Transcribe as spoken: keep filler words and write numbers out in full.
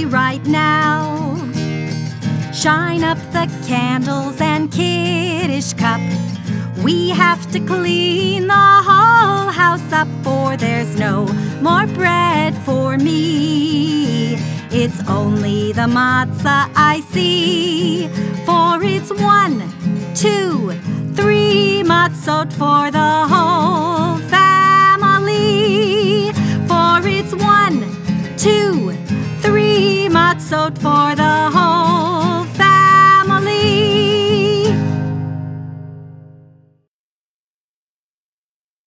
right now. Shine up the candles and kiddish cup. We have to clean the whole house up, for there's no more bread for me. It's only the matzah I see, for it's one, two, three matzot for the whole family. For it's one, two, three matzot for the whole